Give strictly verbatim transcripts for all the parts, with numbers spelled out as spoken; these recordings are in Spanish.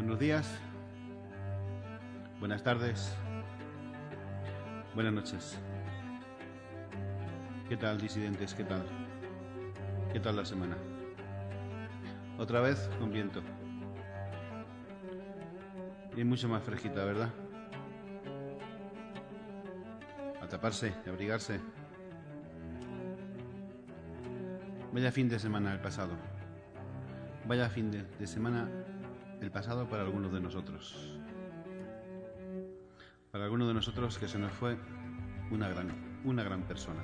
Buenos días, buenas tardes, buenas noches. ¿Qué tal, disidentes? ¿Qué tal? ¿Qué tal la semana? Otra vez con viento. Y mucho más fresquita, ¿verdad? A taparse, a abrigarse. Vaya fin de semana el pasado. Vaya fin de, de semana el pasado para algunos de nosotros. Para algunos de nosotros que se nos fue una gran, una gran persona.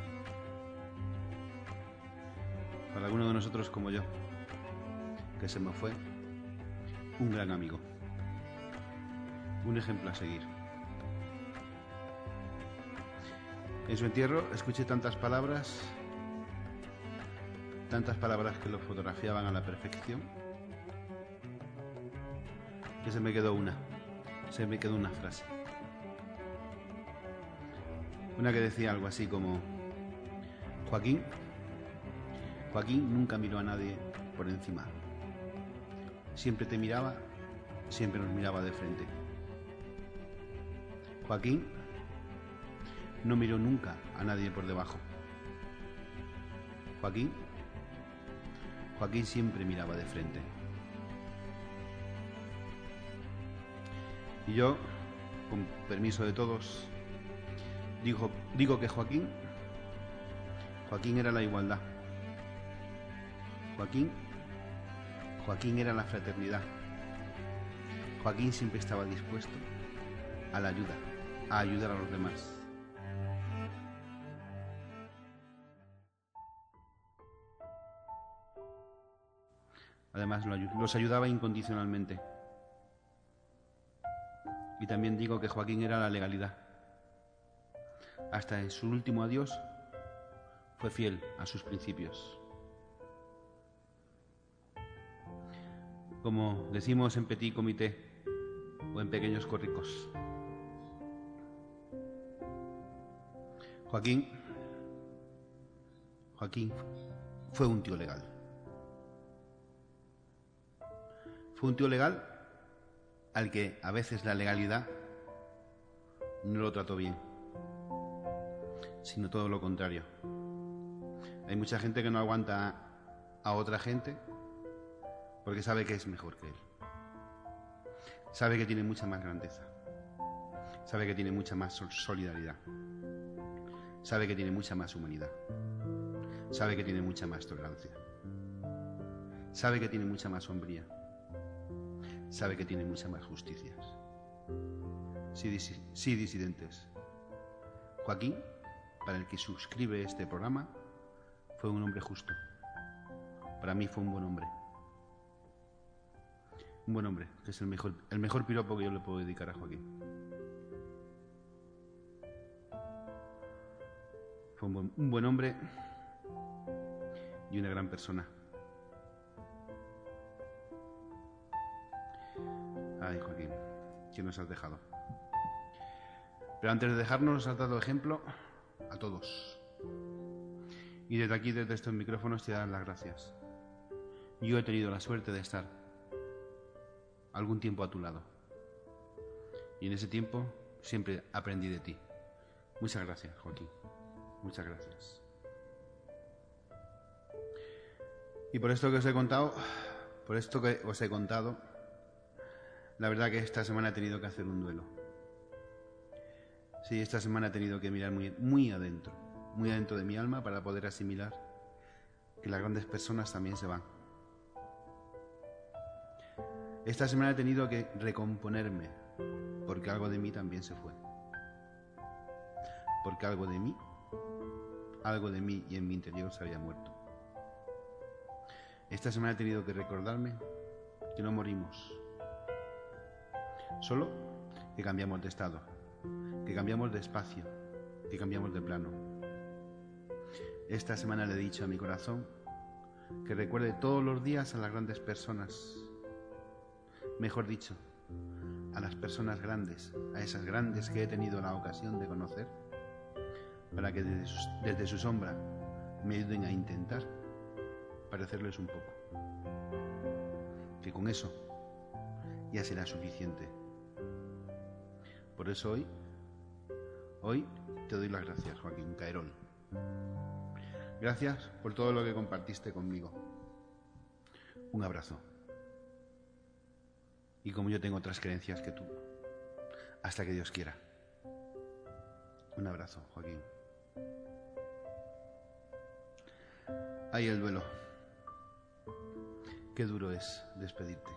Para algunos de nosotros como yo, que se me fue un gran amigo. Un ejemplo a seguir. En su entierro escuché tantas palabras, tantas palabras que lo fotografiaban a la perfección, que se me quedó una, se me quedó una frase. Una que decía algo así como: Joaquín, Joaquín nunca miró a nadie por encima. Siempre te miraba, siempre nos miraba de frente. Joaquín no miró nunca a nadie por debajo. Joaquín, Joaquín siempre miraba de frente. Y yo, con permiso de todos, digo, digo que Joaquín, Joaquín era la igualdad. Joaquín, Joaquín era la fraternidad. Joaquín siempre estaba dispuesto a la ayuda, a ayudar a los demás. Además, los ayudaba incondicionalmente. Y también digo que Joaquín era la legalidad. Hasta en su último adiós fue fiel a sus principios. Como decimos en petit comité o en pequeños corricos. Joaquín, Joaquín fue un tío legal. Fue un tío legal al que a veces la legalidad no lo trató bien, sino todo lo contrario. Hay mucha gente que no aguanta a otra gente porque sabe que es mejor que él. Sabe que tiene mucha más grandeza. Sabe que tiene mucha más solidaridad. Sabe que tiene mucha más humanidad. Sabe que tiene mucha más tolerancia. Sabe que tiene mucha más hombría. Sabe que tiene mucha más justicia. Sí, disi- sí, disidentes. Joaquín, para el que suscribe este programa, fue un hombre justo. Para mí fue un buen hombre. Un buen hombre, que es el mejor, el mejor piropo que yo le puedo dedicar a Joaquín. Fue un buen, un buen hombre y una gran persona. Ay, Joaquín, ¿qué nos has dejado? Pero antes de dejarnos, nos has dado ejemplo a todos. Y desde aquí, desde estos micrófonos, te dan las gracias. Yo he tenido la suerte de estar algún tiempo a tu lado. Y en ese tiempo siempre aprendí de ti. Muchas gracias, Joaquín. Muchas gracias. Y por esto que os he contado, por esto que os he contado, la verdad que esta semana he tenido que hacer un duelo. Sí, esta semana he tenido que mirar muy, muy adentro, muy adentro de mi alma para poder asimilar que las grandes personas también se van. Esta semana he tenido que recomponerme porque algo de mí también se fue. Porque algo de mí, algo de mí y en mi interior se había muerto. Esta semana he tenido que recordarme que no morimos. Solo que cambiamos de estado, que cambiamos de espacio, que cambiamos de plano. Esta semana le he dicho a mi corazón que recuerde todos los días a las grandes personas. Mejor dicho, a las personas grandes, a esas grandes que he tenido la ocasión de conocer, para que desde su, desde su sombra me ayuden a intentar parecerles un poco. Que con eso ya será suficiente. Por eso hoy, hoy te doy las gracias, Joaquín Caerol. Gracias por todo lo que compartiste conmigo. Un abrazo. Y como yo tengo otras creencias que tú, hasta que Dios quiera. Un abrazo, Joaquín. Ahí el duelo. Qué duro es despedirte.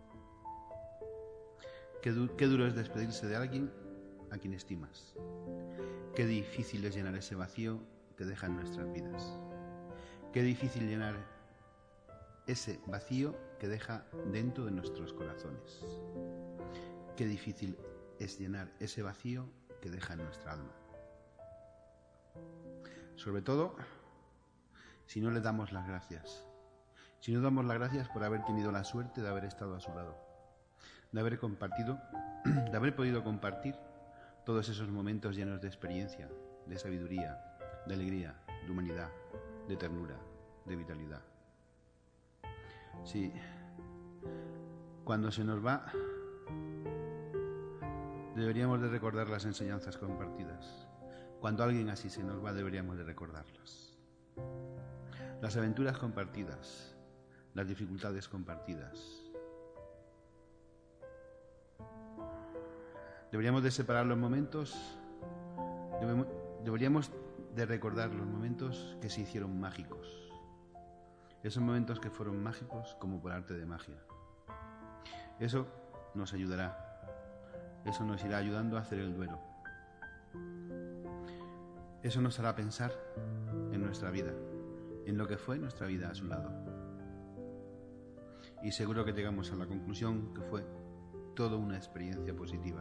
Qué, du- qué duro es despedirse de alguien a quien estimas. Qué difícil es llenar ese vacío que deja en nuestras vidas. Qué difícil llenar ese vacío que deja dentro de nuestros corazones. Qué difícil es llenar ese vacío que deja en nuestra alma. Sobre todo, si no le damos las gracias. Si no damos las gracias por haber tenido la suerte de haber estado a su lado, de haber compartido, de haber podido compartir todos esos momentos llenos de experiencia, de sabiduría, de alegría, de humanidad, de ternura, de vitalidad. Sí, cuando se nos va, deberíamos de recordar las enseñanzas compartidas. Cuando alguien así se nos va, deberíamos de recordarlas. Las aventuras compartidas, las dificultades compartidas. Deberíamos de separar los momentos, debemos, deberíamos de recordar los momentos que se hicieron mágicos. Esos momentos que fueron mágicos como por arte de magia. Eso nos ayudará. Eso nos irá ayudando a hacer el duelo. Eso nos hará pensar en nuestra vida, en lo que fue nuestra vida a su lado. Y seguro que llegamos a la conclusión que fue toda una experiencia positiva.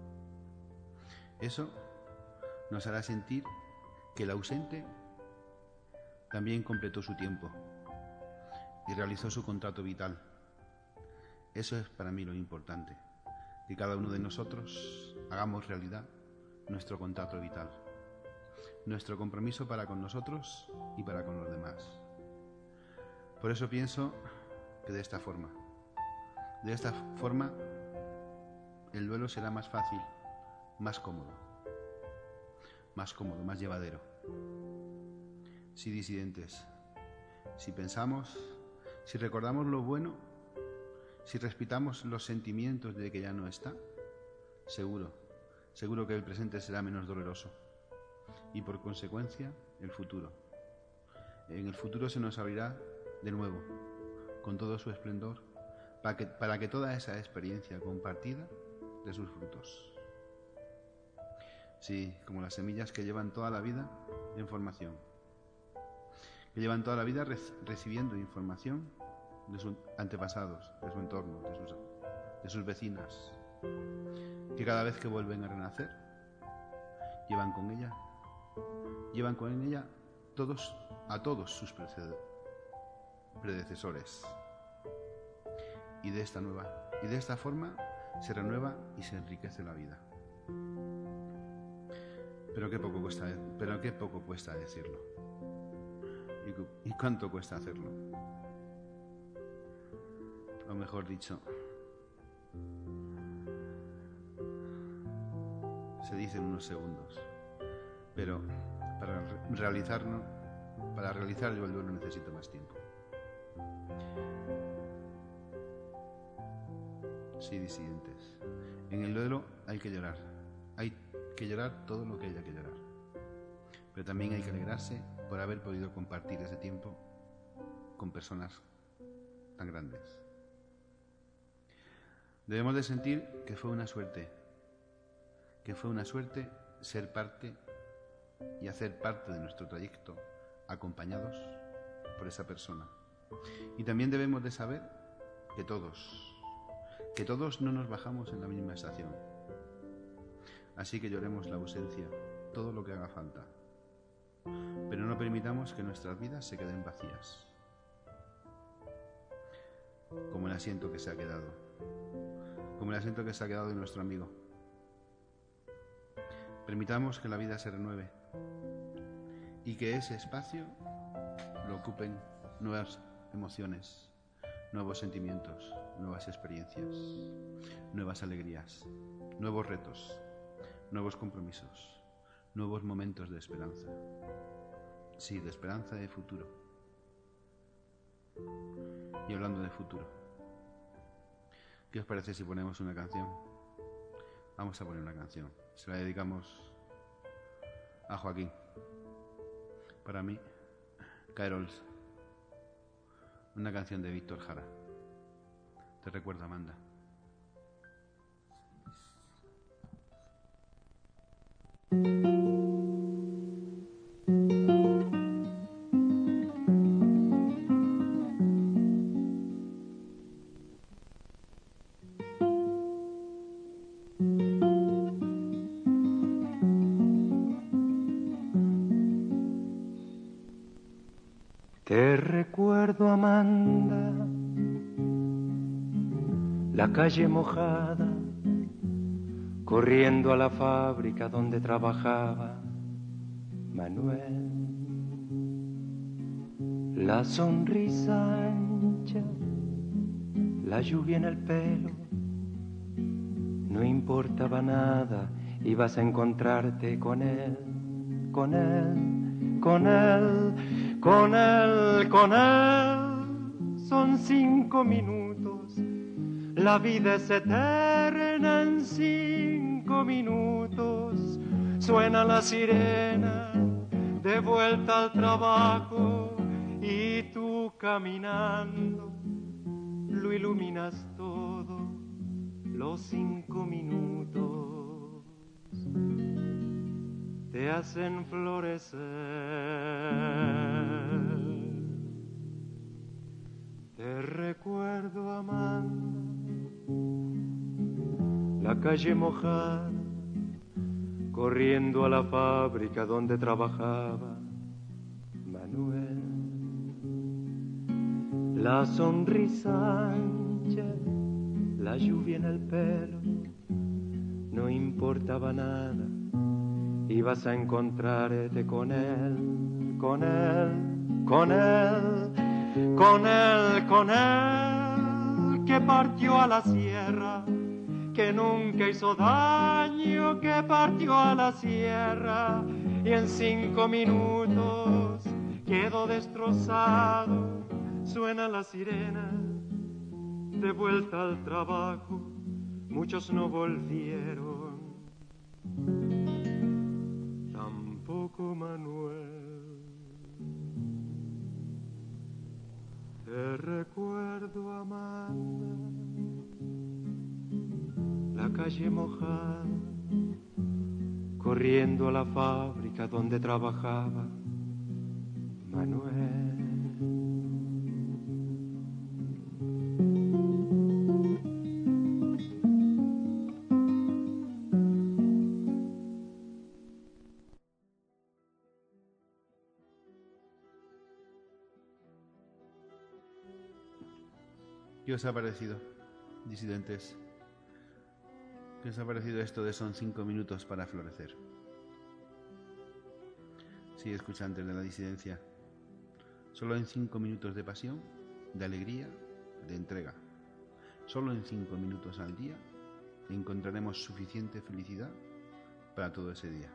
Eso nos hará sentir que el ausente también completó su tiempo y realizó su contrato vital. Eso es para mí lo importante, que cada uno de nosotros hagamos realidad nuestro contrato vital, nuestro compromiso para con nosotros y para con los demás. Por eso pienso que de esta forma, de esta forma, el duelo será más fácil, más cómodo, más cómodo, más llevadero. Si disidentes, si pensamos, si recordamos lo bueno, si respetamos los sentimientos de que ya no está, seguro, seguro que el presente será menos doloroso y por consecuencia el futuro. En el futuro se nos abrirá de nuevo, con todo su esplendor, para que, para que toda esa experiencia compartida dé sus frutos. Sí, como las semillas que llevan toda la vida en formación, que llevan toda la vida re- recibiendo información de sus antepasados, de su entorno, de sus, de sus vecinas, que cada vez que vuelven a renacer, llevan con ella, llevan con ella todos, a todos sus predecesores. Y de esta nueva, y de esta forma se renueva y se enriquece la vida. Pero qué poco cuesta, pero qué poco cuesta decirlo. ¿Y, y cuánto cuesta hacerlo? O mejor dicho, se dice en unos segundos. Pero para realizarlo, para realizar yo el duelo necesito más tiempo. Sí, disidentes. En el duelo hay que llorar. Hay que llorar todo lo que haya que llorar. Pero también hay que alegrarse por haber podido compartir ese tiempo con personas tan grandes. Debemos de sentir que fue una suerte, que fue una suerte ser parte y hacer parte de nuestro trayecto acompañados por esa persona. Y también debemos de saber que todos, que todos no nos bajamos en la misma estación. Así que lloremos la ausencia, todo lo que haga falta. Pero no permitamos que nuestras vidas se queden vacías, como el asiento que se ha quedado, como el asiento que se ha quedado de nuestro amigo. Permitamos que la vida se renueve y que ese espacio lo ocupen nuevas emociones, nuevos sentimientos, nuevas experiencias, nuevas alegrías, nuevos retos, nuevos compromisos, nuevos momentos de esperanza. Sí, de esperanza y de futuro. Y hablando de futuro, ¿qué os parece si ponemos una canción? Vamos a poner una canción. Se la dedicamos a Joaquín. Para mí, Carols. Una canción de Víctor Jara. Te recuerdo, Amanda. Te recuerdo, Amanda, la calle mojada, corriendo a la fábrica donde trabajaba Manuel. La sonrisa ancha, la lluvia en el pelo, no importaba nada, ibas a encontrarte con él, con él, con él. Con él, con él, son cinco minutos, la vida es eterna en cinco minutos. Suena la sirena de vuelta al trabajo y tú caminando lo iluminas todo, los cinco minutos te hacen florecer. Te recuerdo, Amanda, la calle mojada, corriendo a la fábrica donde trabajaba Manuel. La sonrisa ancha, la lluvia en el pelo, no importaba nada, ibas a encontrarte con él, con él, con él, con él, con él, que partió a la sierra, que nunca hizo daño, que partió a la sierra y en cinco minutos quedó destrozado. Suena la sirena de vuelta al trabajo, muchos no volvieron, tampoco Manuel. Te recuerdo, Amanda, la calle mojada, corriendo a la fábrica donde trabajaba Manuel. ¿Qué os ha parecido, disidentes? ¿Qué os ha parecido esto de son cinco minutos para florecer? Sí, escuchantes de la disidencia. Solo en cinco minutos de pasión, de alegría, de entrega. Solo en cinco minutos al día encontraremos suficiente felicidad para todo ese día.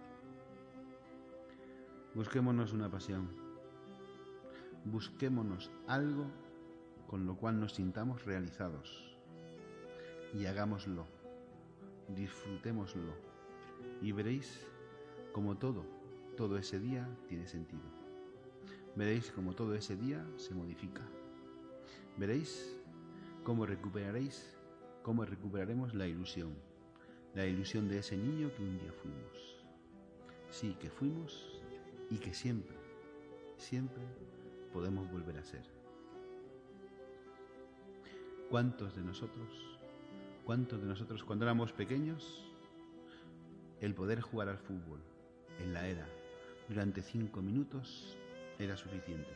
Busquémonos una pasión. Busquémonos algo con lo cual nos sintamos realizados. Y hagámoslo. Disfrutémoslo. Y veréis como todo, todo ese día tiene sentido. Veréis como todo ese día se modifica. Veréis cómo recuperaréis, cómo recuperaremos la ilusión. La ilusión de ese niño que un día fuimos. Sí, que fuimos y que siempre, siempre podemos volver a ser. ¿Cuántos de nosotros, cuántos de nosotros cuando éramos pequeños, el poder jugar al fútbol en la era durante cinco minutos era suficiente?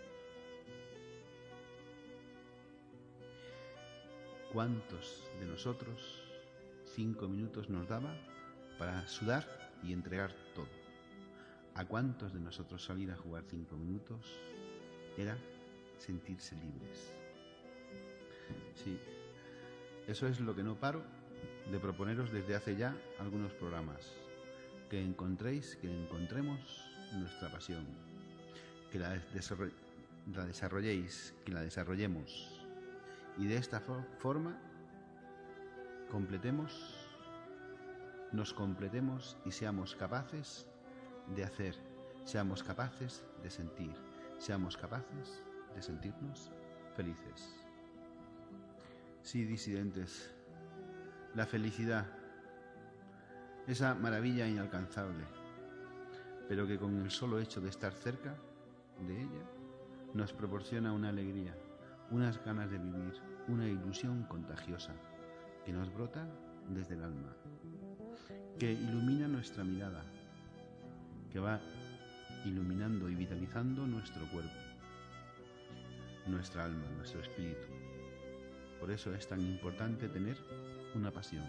¿Cuántos de nosotros cinco minutos nos daba para sudar y entregar todo? ¿A cuántos de nosotros salir a jugar cinco minutos era sentirse libres? Sí, eso es lo que no paro de proponeros desde hace ya algunos programas. Que encontréis, que encontremos nuestra pasión, que la, desarroll la desarrolléis, que la desarrollemos y de esta for forma completemos, nos completemos y seamos capaces de hacer, seamos capaces de sentir, seamos capaces de sentirnos felices. Sí, disidentes, la felicidad, esa maravilla inalcanzable, pero que con el solo hecho de estar cerca de ella nos proporciona una alegría, unas ganas de vivir, una ilusión contagiosa que nos brota desde el alma, que ilumina nuestra mirada, que va iluminando y vitalizando nuestro cuerpo, nuestra alma, nuestro espíritu. Por eso es tan importante tener una pasión.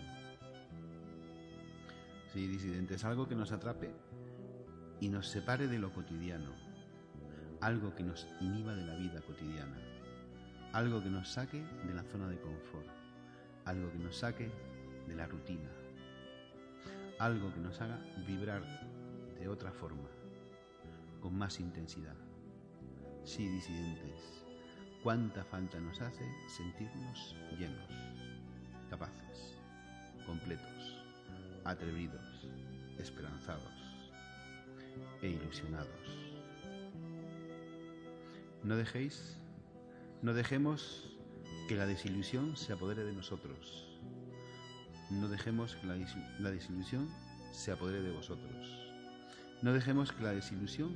Sí, disidentes, algo que nos atrape y nos separe de lo cotidiano, algo que nos inhiba de la vida cotidiana, algo que nos saque de la zona de confort, algo que nos saque de la rutina, algo que nos haga vibrar de otra forma, con más intensidad. Sí, disidentes, cuánta falta nos hace sentirnos llenos, capaces, completos, atrevidos, esperanzados e ilusionados. No dejéis, no dejemos que la desilusión se apodere de nosotros. No dejemos que la, la desilusión se apodere de vosotros. No dejemos que la desilusión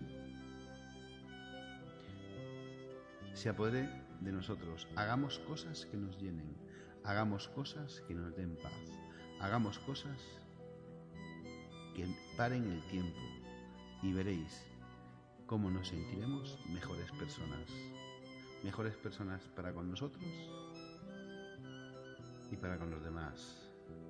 se apodere de nosotros. Hagamos cosas que nos llenen. Hagamos cosas que nos den paz. Hagamos cosas que paren el tiempo y veréis cómo nos sentiremos mejores personas. Mejores personas para con nosotros y para con los demás.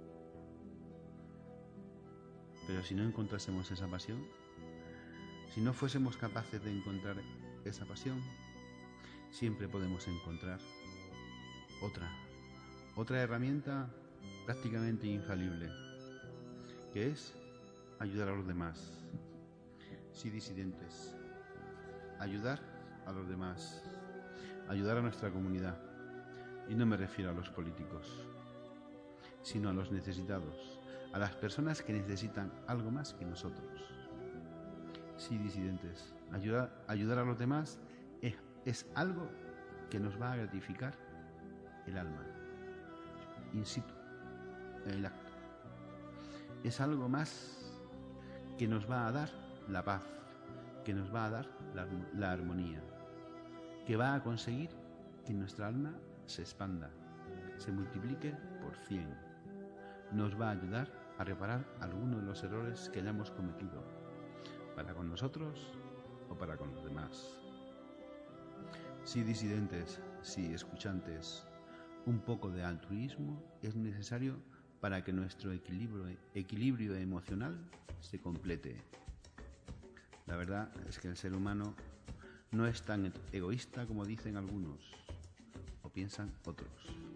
Pero si no encontrásemos esa pasión, si no fuésemos capaces de encontrar esa pasión, siempre podemos encontrar otra, otra herramienta prácticamente infalible, que es ayudar a los demás. Sí, disidentes, ayudar a los demás, ayudar a nuestra comunidad. Y no me refiero a los políticos, sino a los necesitados, a las personas que necesitan algo más que nosotros. Sí, disidentes, ayudar, ayudar a los demás es, es algo que nos va a gratificar el alma, in situ, en el acto. Es algo más que nos va a dar la paz, que nos va a dar la, la armonía, que va a conseguir que nuestra alma se expanda, se multiplique por cien. Nos va a ayudar a reparar algunos de los errores que hayamos cometido, para con nosotros o para con los demás. Sí, disidentes, sí, escuchantes, un poco de altruismo es necesario para que nuestro equilibrio, equilibrio emocional se complete. La verdad es que el ser humano no es tan egoísta como dicen algunos o piensan otros.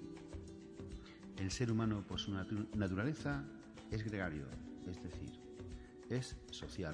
El ser humano por su natu- naturaleza es gregario, es decir, es social.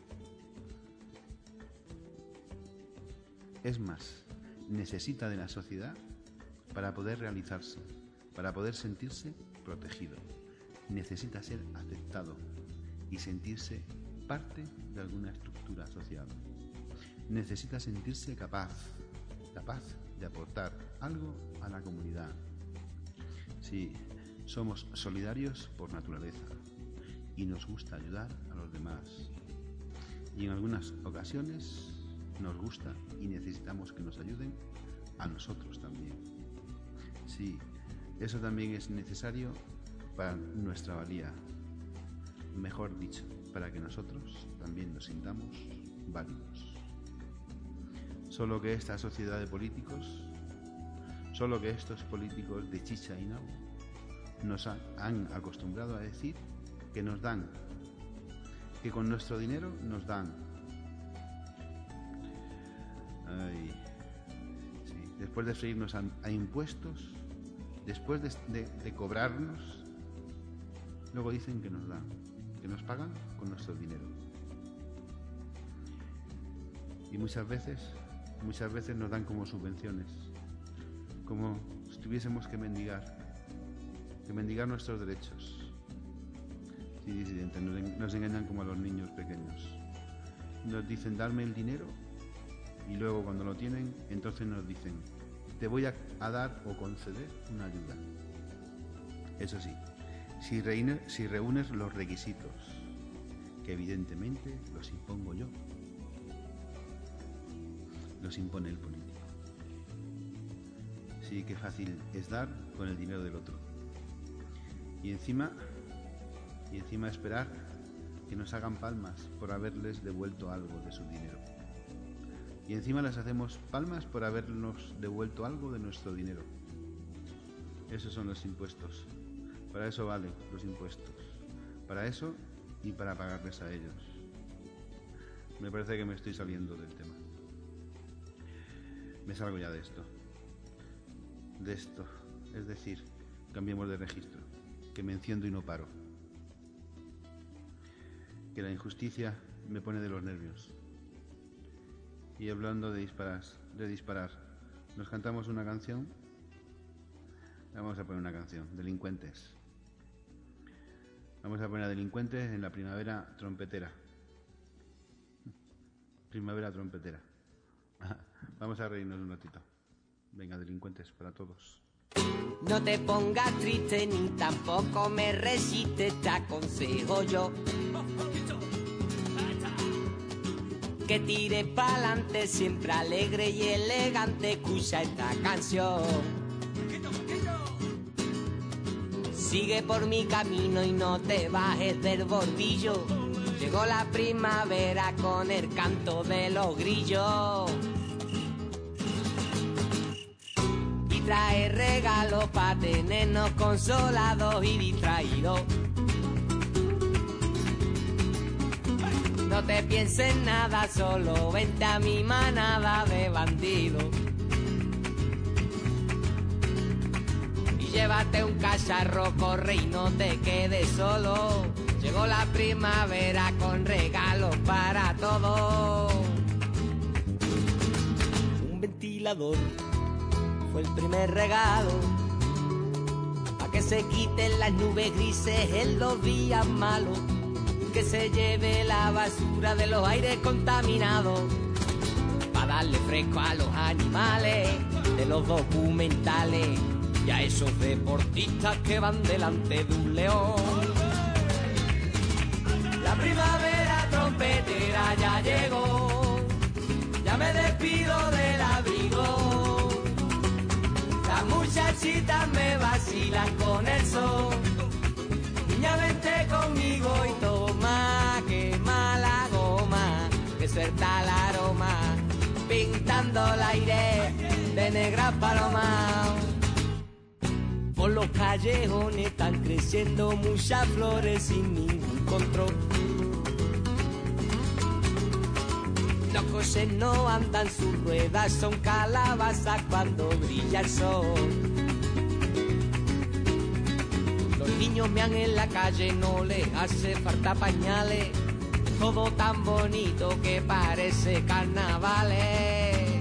Es más, necesita de la sociedad para poder realizarse, para poder sentirse protegido. Necesita ser aceptado y sentirse parte de alguna estructura social. Necesita sentirse capaz, capaz de aportar algo a la comunidad. Sí, somos solidarios por naturaleza y nos gusta ayudar a los demás. Y en algunas ocasiones nos gusta y necesitamos que nos ayuden a nosotros también. Sí, eso también es necesario para nuestra valía. Mejor dicho, para que nosotros también nos sintamos válidos. Solo que esta sociedad de políticos, solo que estos políticos de chicha y nabo nos han, han acostumbrado a decir que nos dan, que con nuestro dinero nos dan. Ay, sí, después de freírnos a, a impuestos, después de, de, de cobrarnos, luego dicen que nos dan, que nos pagan con nuestro dinero. Y muchas veces, muchas veces nos dan como subvenciones, como si tuviésemos que mendigar, que mendigar nuestros derechos. Sí, disidentes, nos, nos engañan como a los niños pequeños. Nos dicen, darme el dinero, y luego cuando lo tienen, entonces nos dicen, te voy a, a dar o conceder una ayuda. Eso sí, si, reine, si reúnes los requisitos, que evidentemente los impongo yo, los impone el político. Sí, qué fácil es dar con el dinero del otro. Y encima, y encima esperar que nos hagan palmas por haberles devuelto algo de su dinero. Y encima les hacemos palmas por habernos devuelto algo de nuestro dinero. Esos son los impuestos. Para eso valen los impuestos. Para eso y para pagarles a ellos. Me parece que me estoy saliendo del tema. Me salgo ya de esto. De esto. Es decir, cambiemos de registro. Que me enciendo y no paro. Que la injusticia me pone de los nervios. Y hablando de disparar, de disparar, ¿nos cantamos una canción? Vamos a poner una canción, Delincuentes. Vamos a poner a Delincuentes en la primavera trompetera. Primavera trompetera. Vamos a reírnos un ratito. Venga, Delincuentes para todos. No te pongas triste ni tampoco me resistes, te aconsejo yo que tires pa'lante, siempre alegre y elegante, escucha esta canción. Sigue por mi camino y no te bajes del bordillo. Llegó la primavera con el canto de los grillos. Y trae regalos para tenernos consolados y distraídos. No te pienses nada, solo vente a mi manada de bandidos. Y llévate un cacharro, corre y no te quedes solo. Llegó la primavera con regalos para todos. Un ventilador fue el primer regalo, pa' que se quiten las nubes grises en los días malos. Que se lleve la basura de los aires contaminados, para darle fresco a los animales de los documentales y a esos deportistas que van delante de un león. La primavera trompetera ya llegó, ya me despido del abrigo. Las muchachitas me vacilan con el sol. Niña, vente conmigo y toma, quema la goma, que suelta el aroma, pintando el aire de negras palomas. Por los callejones están creciendo muchas flores sin ningún control. Los coches no andan, sus ruedas son calabazas cuando brilla el sol. Los niños mean en la calle, no les hace falta pañales. Todo tan bonito que parece carnavales.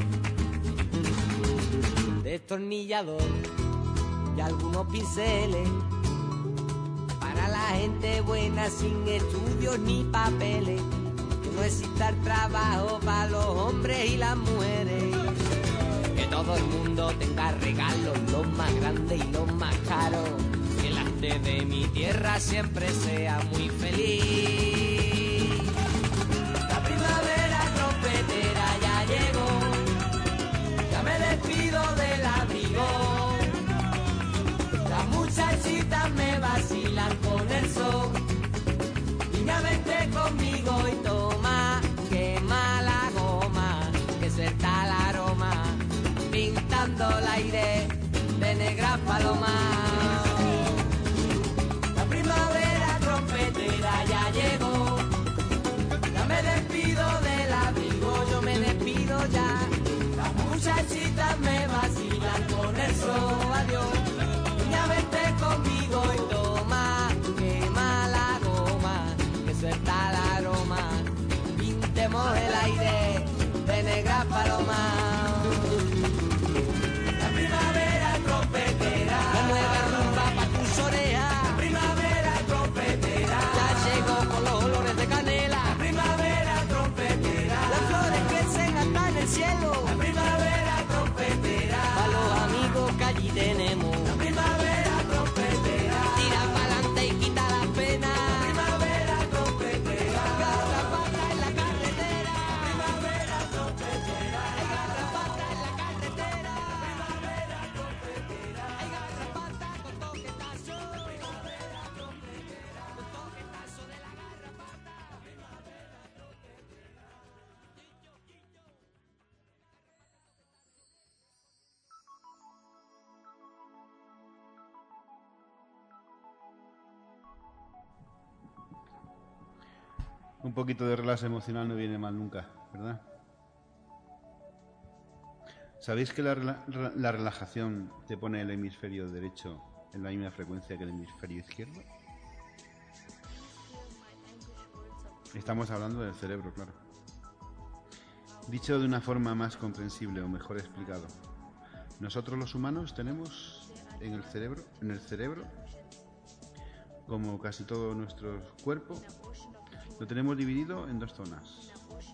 Destornillador y algunos pinceles para la gente buena sin estudios ni papeles. Que no exista el trabajo para los hombres y las mujeres. Que todo el mundo tenga regalos, los más grandes y los más caros. Que la gente de mi tierra siempre sea muy feliz. La primavera trompetera ya llegó, ya me despido del abrigo. Las muchachitas me vacilan con el sol. Niña, vente conmigo y toma, quema la goma, que suelta el aroma, pintando el aire de negras palomas. La primavera trompetera ya llegó, ya me despido del abrigo, yo me despido ya. Las muchachitas me vacilan con el sol, adiós. Un poquito de relax emocional no viene mal nunca, ¿verdad? ¿Sabéis que la, rela- la relajación te pone el hemisferio derecho en la misma frecuencia que el hemisferio izquierdo? Estamos hablando del cerebro, claro. Dicho de una forma más comprensible o mejor explicado, nosotros los humanos tenemos en el cerebro, en el cerebro, como casi todo nuestro cuerpo, lo tenemos dividido en dos zonas,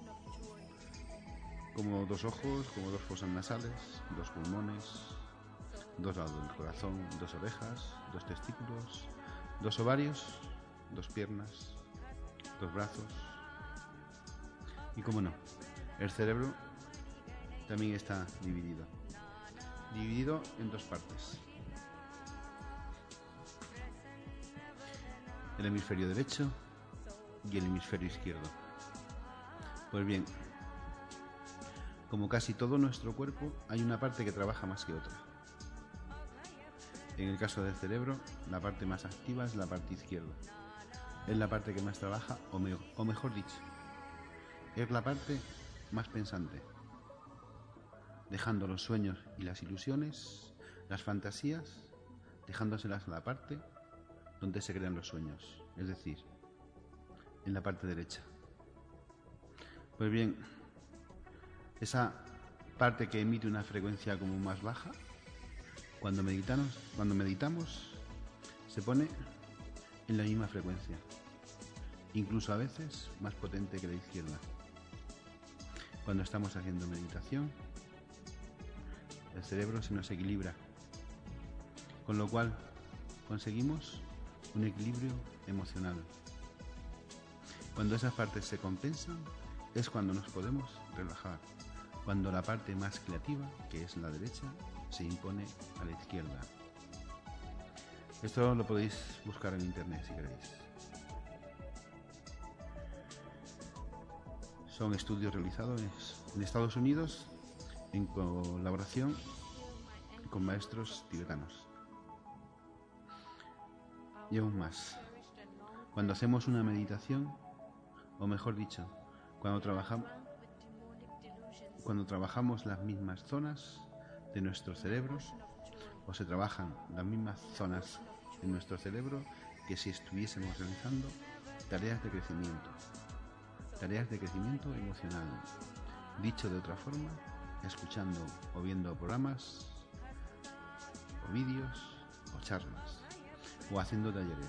como dos ojos, como dos fosas nasales, dos pulmones, dos lados del corazón, dos orejas, dos testículos, dos ovarios, dos piernas, dos brazos. Y cómo no, el cerebro también está dividido, dividido en dos partes. El hemisferio derecho y el hemisferio izquierdo. Pues bien, como casi todo nuestro cuerpo, hay una parte que trabaja más que otra. En el caso del cerebro, la parte más activa es la parte izquierda. Es la parte que más trabaja, o, me, o mejor dicho, es la parte más pensante, dejando los sueños y las ilusiones, las fantasías, dejándoselas a la parte donde se crean los sueños, es decir, en la parte derecha. Pues bien, esa parte que emite una frecuencia como más baja, cuando meditamos, cuando meditamos, se pone en la misma frecuencia, incluso a veces más potente que la izquierda. Cuando estamos haciendo meditación, el cerebro se nos equilibra, con lo cual conseguimos un equilibrio emocional. Cuando esas partes se compensan, es cuando nos podemos relajar, cuando la parte más creativa, que es la derecha, se impone a la izquierda. Esto lo podéis buscar en internet si queréis. Son estudios realizados en Estados Unidos en colaboración con maestros tibetanos. Y aún más, cuando hacemos una meditación, o mejor dicho, cuando trabajamos, cuando trabajamos las mismas zonas de nuestro cerebro, o se trabajan las mismas zonas en nuestro cerebro que si estuviésemos realizando tareas de crecimiento, tareas de crecimiento emocional. Dicho de otra forma, escuchando o viendo programas, o vídeos, o charlas, o haciendo talleres,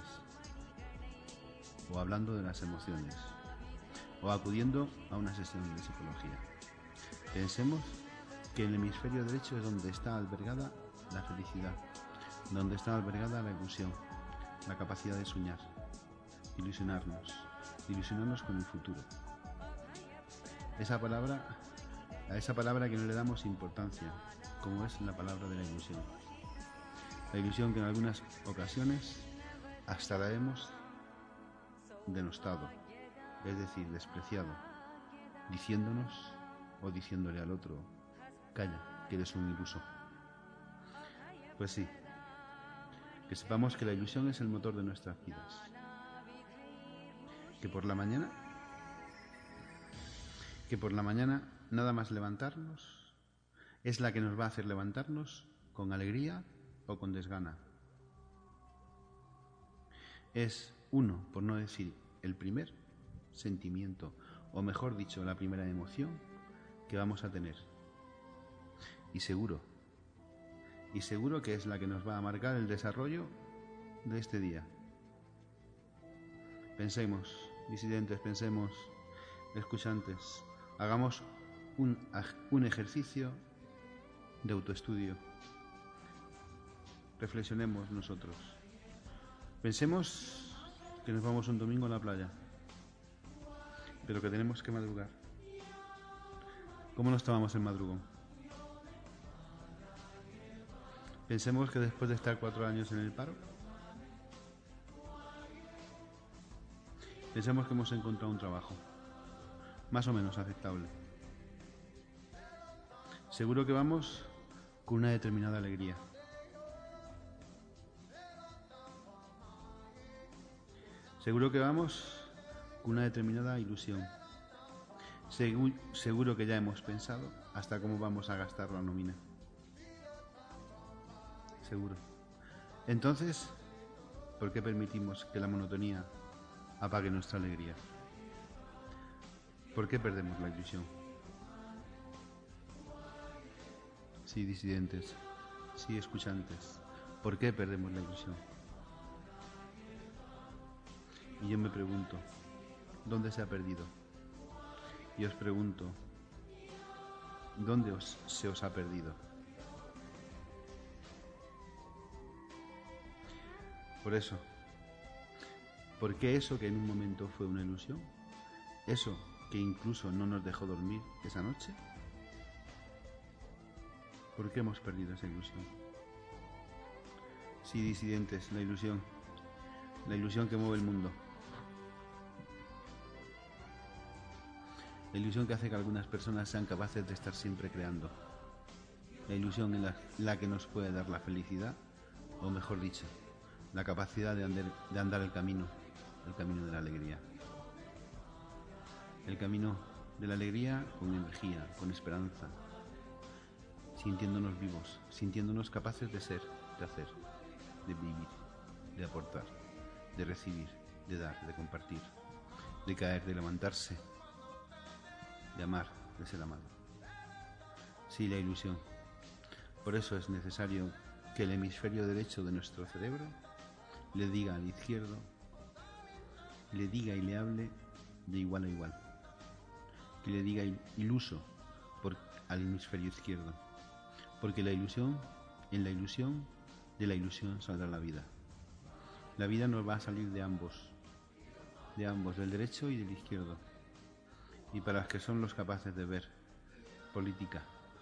o hablando de las emociones, o acudiendo a una sesión de psicología. Pensemos que en el hemisferio derecho es donde está albergada la felicidad, donde está albergada la ilusión, la capacidad de soñar, ilusionarnos, ilusionarnos con el futuro. Esa palabra, a esa palabra que no le damos importancia, como es la palabra de la ilusión. La ilusión que en algunas ocasiones hasta la hemos denostado, es decir, despreciado, diciéndonos o diciéndole al otro: calla, que eres un iluso. Pues sí, que sepamos que la ilusión es el motor de nuestras vidas. Que por la mañana, que por la mañana nada más levantarnos es la que nos va a hacer levantarnos con alegría o con desgana. Es uno, por no decir el primer sentimiento, o mejor dicho, la primera emoción que vamos a tener. Y seguro, y seguro que es la que nos va a marcar el desarrollo de este día. Pensemos, disidentes, pensemos, escuchantes, hagamos un, un ejercicio de autoestudio. Reflexionemos nosotros. Pensemos que nos vamos un domingo a la playa, pero que tenemos que madrugar. ¿Cómo nos tomamos el madrugón? Pensemos que después de estar cuatro años en el paro, pensemos que hemos encontrado un trabajo más o menos aceptable. Seguro que vamos con una determinada alegría. Seguro que vamos con una determinada ilusión. Seguro, seguro que ya hemos pensado hasta cómo vamos a gastar la nómina. Seguro. Entonces, ¿por qué permitimos que la monotonía apague nuestra alegría? ¿Por qué perdemos la ilusión? Sí, disidentes, sí, escuchantes, ¿por qué perdemos la ilusión? Y yo me pregunto, ¿dónde se ha perdido? Y os pregunto, ¿dónde os, se os ha perdido? Por eso, ¿por qué eso que en un momento fue una ilusión? Eso que incluso no nos dejó dormir esa noche. ¿Por qué hemos perdido esa ilusión? Sí, disidentes, la ilusión, la ilusión que mueve el mundo. La ilusión que hace que algunas personas sean capaces de estar siempre creando. La ilusión en la, la que nos puede dar la felicidad, o mejor dicho, la capacidad de andar, de andar el camino, el camino de la alegría. El camino de la alegría con energía, con esperanza, sintiéndonos vivos, sintiéndonos capaces de ser, de hacer, de vivir, de aportar, de recibir, de dar, de compartir, de caer, de levantarse, de amar, de ser amado. Sí, la ilusión. Por eso es necesario que el hemisferio derecho de nuestro cerebro le diga al izquierdo, le diga y le hable de igual a igual. Que le diga iluso por, al hemisferio izquierdo. Porque la ilusión, en la ilusión, de la ilusión saldrá la vida. La vida nos va a salir de ambos, de ambos, del derecho y del izquierdo. Y para los que son los capaces de ver política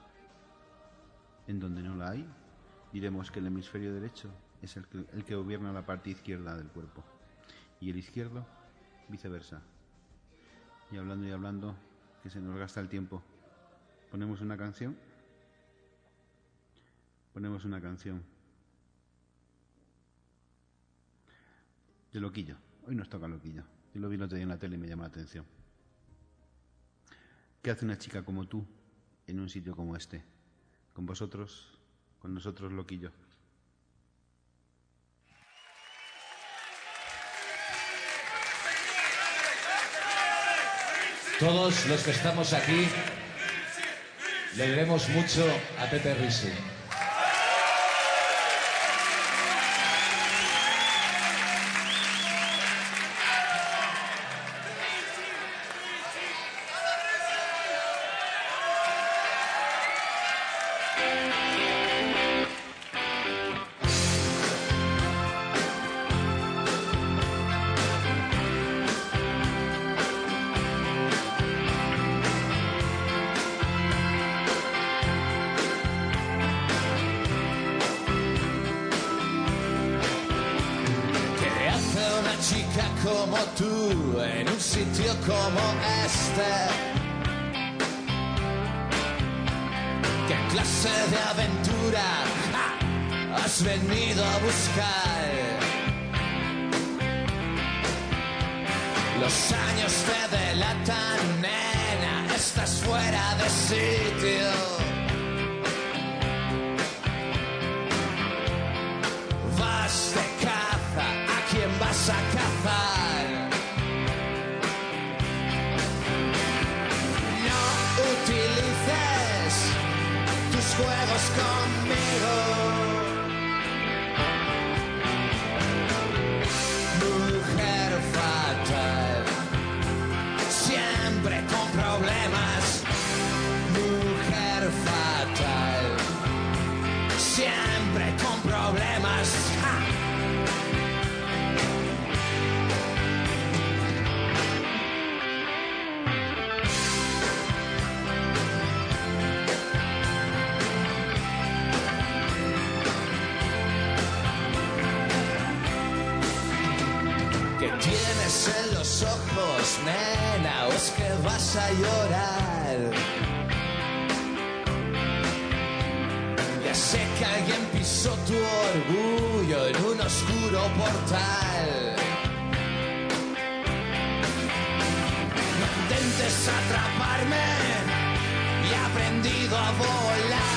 en donde no la hay, diremos que el hemisferio derecho es el que, el que gobierna la parte izquierda del cuerpo y el izquierdo viceversa. Y hablando y hablando, que se nos gasta el tiempo, ponemos una canción. Ponemos una canción de Loquillo. Hoy nos toca Loquillo. Yo lo vi el otro día en la tele y me llama la atención. ¿Qué hace una chica como tú en un sitio como este? Con vosotros, con nosotros, Loquillo. Todos los que estamos aquí le debemos mucho a Pepe Risi. Como tú en un sitio como este, ¿qué clase de aventura ah, has venido a buscar? Los años te delatan, nena, estás fuera de sitio. Vas de caza, ¿a quién vas a cazar? Juegos conmigo, mujer fatal, siempre con problemas, mujer fatal, siempre con problemas. ¡Ja! Tienes en los ojos, nena, o es que vas a llorar. Ya sé que alguien pisó tu orgullo en un oscuro portal. quieres atraparme y he aprendido a volar.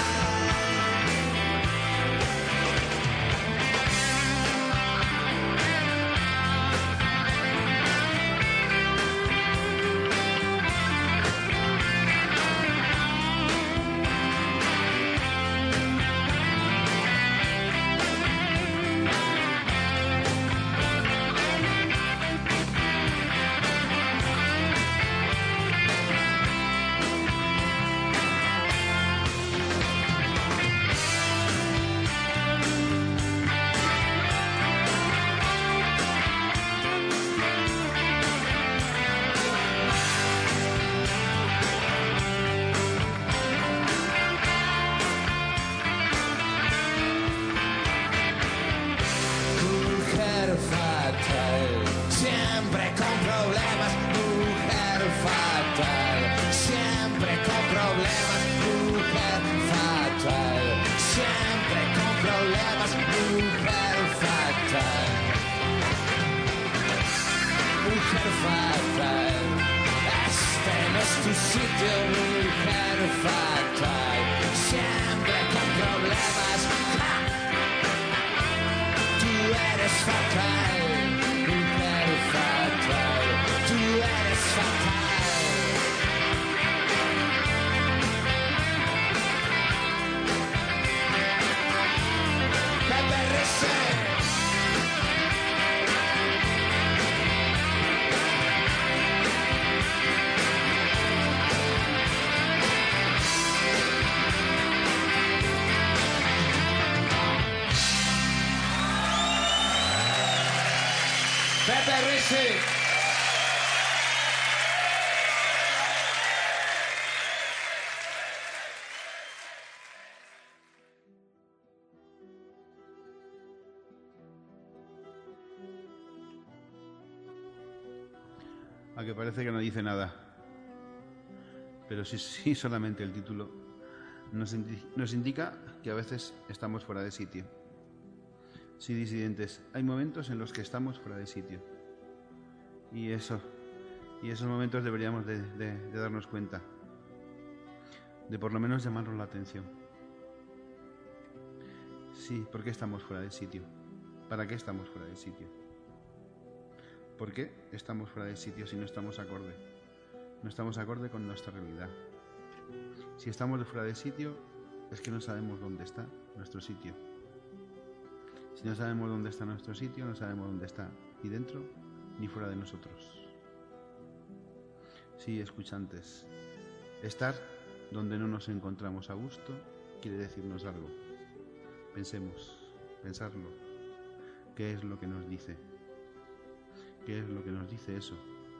A que parece que no dice nada, pero sí, sí solamente el título nos, indi- nos indica que a veces estamos fuera de sitio. Sí, disidentes, hay momentos en los que estamos fuera de sitio. Y eso, y esos momentos deberíamos de, de, de darnos cuenta, de por lo menos llamarnos la atención. Sí, ¿por qué estamos fuera de sitio? ¿Para qué estamos fuera de sitio? ¿Por qué estamos fuera de sitio si no estamos acorde? No estamos acorde con nuestra realidad. Si estamos de fuera de sitio, es que no sabemos dónde está nuestro sitio. Si no sabemos dónde está nuestro sitio, no sabemos dónde está ni dentro ni fuera de nosotros. Sí, escuchantes, estar donde no nos encontramos a gusto quiere decirnos algo. Pensemos, pensarlo. ¿Qué es lo que nos dice? ¿Qué es lo que nos dice eso?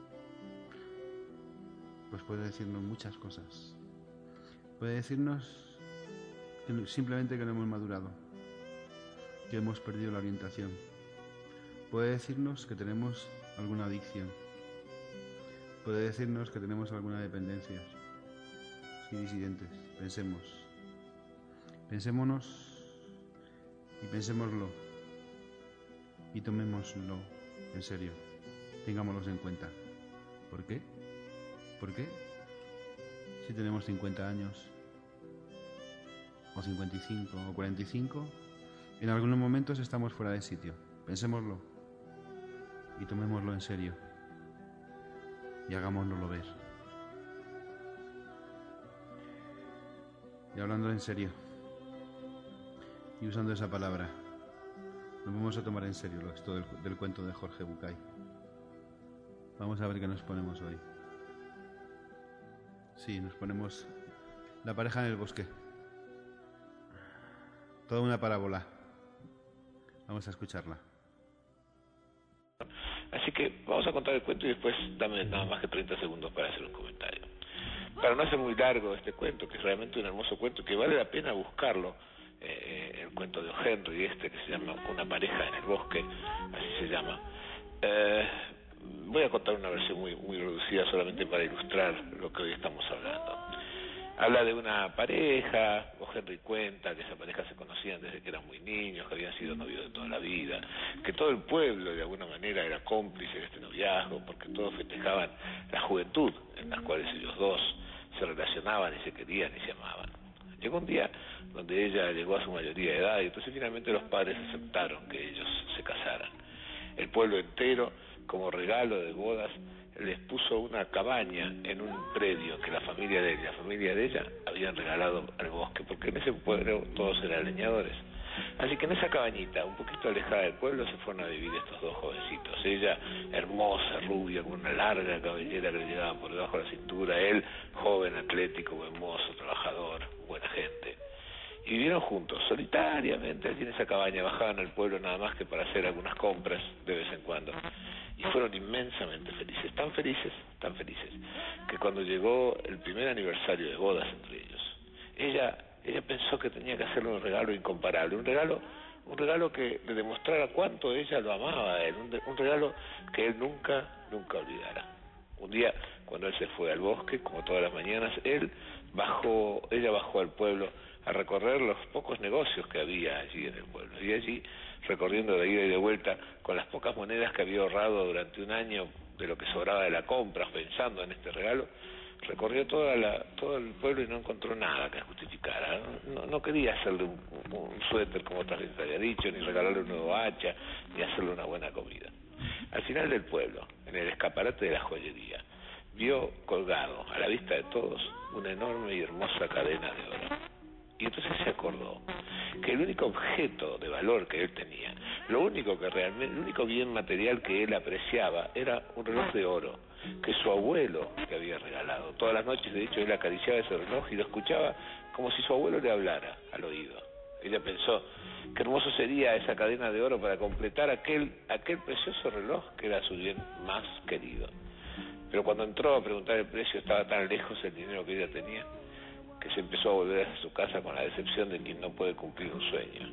Pues puede decirnos muchas cosas. Puede decirnos que no, simplemente que no hemos madurado, que hemos perdido la orientación. Puede decirnos que tenemos alguna adicción. Puede decirnos que tenemos alguna dependencia. Sí, disidentes, pensemos. Pensémonos y pensémoslo y tomémoslo en serio. Tengámoslos en cuenta. ¿Por qué? ¿Por qué? Si tenemos cincuenta años, o cincuenta y cinco, o cuarenta y cinco, en algunos momentos estamos fuera de sitio. Pensémoslo y tomémoslo en serio y hagámoslo ver. Y hablando en serio y usando esa palabra, nos vamos a tomar en serio esto del, del cuento de Jorge Bucay. Vamos a ver qué nos ponemos hoy. Sí, nos ponemos la pareja en el bosque. Toda una parábola. Vamos a escucharla. Así que vamos a contar el cuento y después dame nada más que treinta segundos para hacer un comentario. Para no hacer muy largo este cuento, que es realmente un hermoso cuento, que vale la pena buscarlo, eh, el cuento de O. Henry, este que se llama Una pareja en el bosque, así se llama. Eh, voy a contar una versión muy, muy reducida solamente para ilustrar lo que hoy estamos hablando. Habla de una pareja, O. Henry cuenta que esa pareja se conocían desde que eran muy niños, que habían sido novios de toda la vida, que todo el pueblo de alguna manera era cómplice de este noviazgo, porque todos festejaban la juventud en las cuales ellos dos se relacionaban y se querían y se amaban. Llegó un día donde ella llegó a su mayoría de edad y entonces finalmente los padres aceptaron que ellos se casaran. El pueblo entero, como regalo de bodas, les puso una cabaña en un predio que la familia de él y la familia de ella habían regalado al bosque, porque en ese pueblo todos eran leñadores. Así que en esa cabañita, un poquito alejada del pueblo, se fueron a vivir estos dos jovencitos. Ella, hermosa, rubia, con una larga cabellera que le llegaba por debajo de la cintura. Él, joven, atlético, buen mozo, trabajador, buena gente. Y vivieron juntos, solitariamente, allí en esa cabaña. Bajaban al pueblo nada más que para hacer algunas compras de vez en cuando. Y fueron inmensamente felices, tan felices, tan felices, que cuando llegó el primer aniversario de bodas entre ellos, ella... Ella pensó que tenía que hacerle un regalo incomparable, un regalo, un regalo que le demostrara cuánto ella lo amaba a él, un, un regalo que él nunca, nunca olvidara. Un día, cuando él se fue al bosque, como todas las mañanas, él bajó, ella bajó al pueblo a recorrer los pocos negocios que había allí en el pueblo. Y allí, recorriendo de ida y de vuelta, con las pocas monedas que había ahorrado durante un año de lo que sobraba de la compra, pensando en este regalo, recorrió toda la, todo el pueblo y no encontró nada que justificara. No, no quería hacerle un, un suéter como otra gente había dicho, ni regalarle un nuevo hacha, ni hacerle una buena comida. Al final del pueblo, en el escaparate de la joyería, vio colgado, a la vista de todos, una enorme y hermosa cadena de oro. Y entonces se acordó que el único objeto de valor que él tenía, lo único que realmente, el único bien material que él apreciaba, era un reloj de oro que su abuelo le había regalado. Todas las noches, de hecho, él acariciaba ese reloj y lo escuchaba como si su abuelo le hablara al oído. Ella pensó qué hermoso sería esa cadena de oro para completar aquel, aquel precioso reloj que era su bien más querido. Pero cuando entró a preguntar el precio, estaba tan lejos el dinero que ella tenía, que se empezó a volver a su casa con la decepción de quien no puede cumplir un sueño.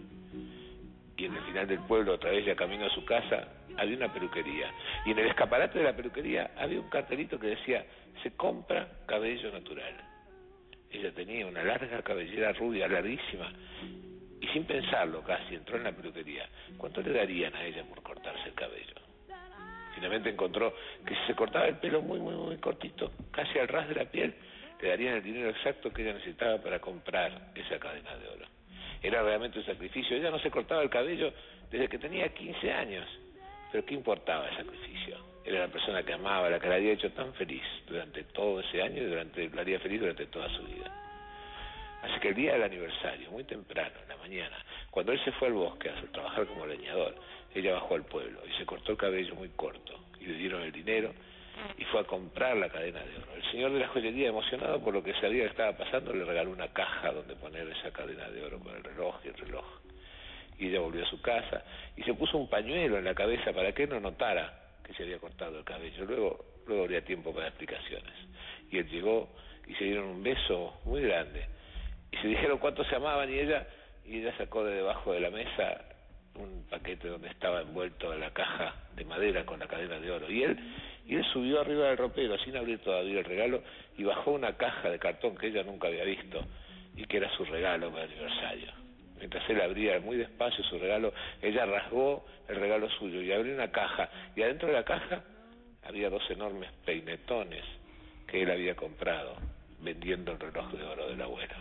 Y en el final del pueblo, otra vez ya camino a su casa, había una peluquería. Y en el escaparate de la peluquería había un cartelito que decía: se compra cabello natural. Ella tenía una larga cabellera rubia, larguísima, y sin pensarlo casi entró en la peluquería. ¿Cuánto le darían a ella por cortarse el cabello? Finalmente encontró que si se cortaba el pelo muy, muy, muy cortito, casi al ras de la piel, le darían el dinero exacto que ella necesitaba para comprar esa cadena de oro. Era realmente un sacrificio. Ella no se cortaba el cabello desde que tenía quince años. Pero ¿qué importaba el sacrificio? Era la persona que amaba, la que la había hecho tan feliz durante todo ese año y durante, la haría feliz durante toda su vida. Así que el día del aniversario, muy temprano, en la mañana, cuando él se fue al bosque a trabajar como leñador, ella bajó al pueblo y se cortó el cabello muy corto. Y le dieron el dinero y fue a comprar la cadena de oro. El señor de la joyería, emocionado por lo que sabía que estaba pasando, le regaló una caja donde poner esa cadena de oro con el reloj y el reloj. Y ella volvió a su casa y se puso un pañuelo en la cabeza para que él no notara que se había cortado el cabello. Luego, luego habría tiempo para explicaciones. Y él llegó y se dieron un beso muy grande. Y se dijeron cuánto se amaban y ella, y ella sacó de debajo de la mesa un paquete donde estaba envuelto en la caja de madera con la cadena de oro. Y él, y él subió arriba del ropero sin abrir todavía el regalo y bajó una caja de cartón que ella nunca había visto y que era su regalo para el aniversario. Mientras él abría muy despacio su regalo, ella rasgó el regalo suyo y abrió una caja. Y adentro de la caja había dos enormes peinetones que él había comprado vendiendo el reloj de oro del abuelo.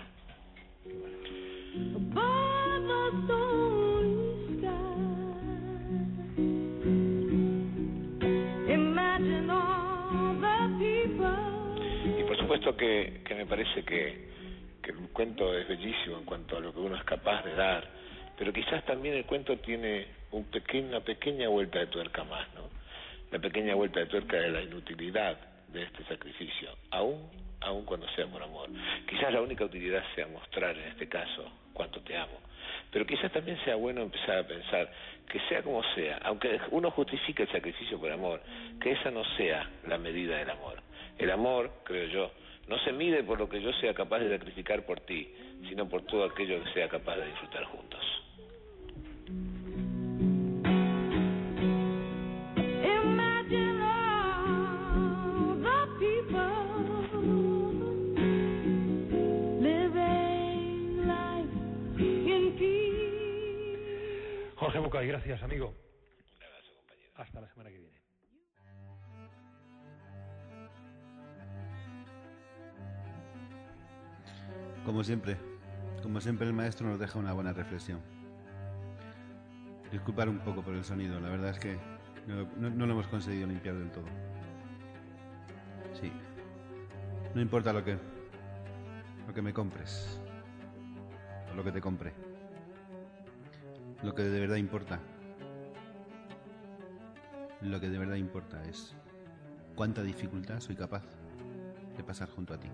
Y por supuesto que, que me parece que que el cuento es bellísimo en cuanto a lo que uno es capaz de dar, pero quizás también el cuento tiene un pequeño, una pequeña vuelta de tuerca más, ¿no? La pequeña vuelta de tuerca de la inutilidad de este sacrificio, aún, aún cuando sea por amor. Quizás la única utilidad sea mostrar en este caso cuánto te amo, pero quizás también sea bueno empezar a pensar que sea como sea, aunque uno justifique el sacrificio por amor, que esa no sea la medida del amor. El amor, creo yo, no se mide por lo que yo sea capaz de sacrificar por ti, sino por todo aquello que sea capaz de disfrutar juntos. Jorge Bucay, gracias, amigo. Un abrazo, compañero. Hasta la semana que viene. Como siempre, como siempre el maestro nos deja una buena reflexión. Disculpar un poco por el sonido, la verdad es que no, no, no lo hemos conseguido limpiar del todo. Sí, no importa lo que, lo que me compres, o lo que te compre. Lo que de verdad importa, lo que de verdad importa es cuánta dificultad soy capaz de pasar junto a ti.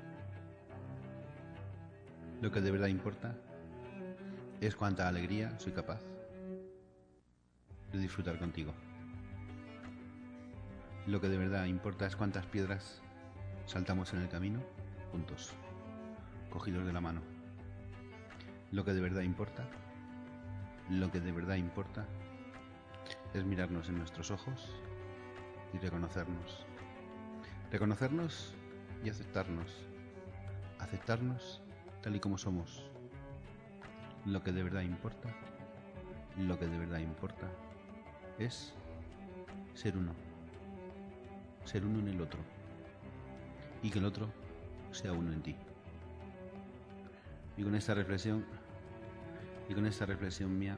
Lo que de verdad importa es cuánta alegría soy capaz de disfrutar contigo. Lo que de verdad importa es cuántas piedras saltamos en el camino juntos, cogidos de la mano. Lo que de verdad importa, lo que de verdad importa es mirarnos en nuestros ojos y reconocernos. Reconocernos y aceptarnos. Aceptarnos tal y como somos. Lo que de verdad importa, lo que de verdad importa es ser uno. Ser uno en el otro. Y que el otro sea uno en ti. Y con esta reflexión, y con esta reflexión mía,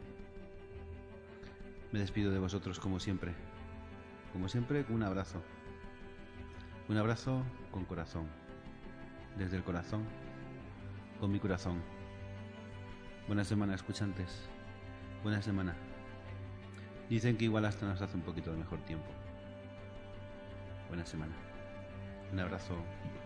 me despido de vosotros como siempre. Como siempre, con un abrazo. Un abrazo con corazón. Desde el corazón, con mi corazón. Buena semana, escuchantes. Buena semana. Dicen que igual hasta nos hace un poquito de mejor tiempo. Buena semana. Un abrazo.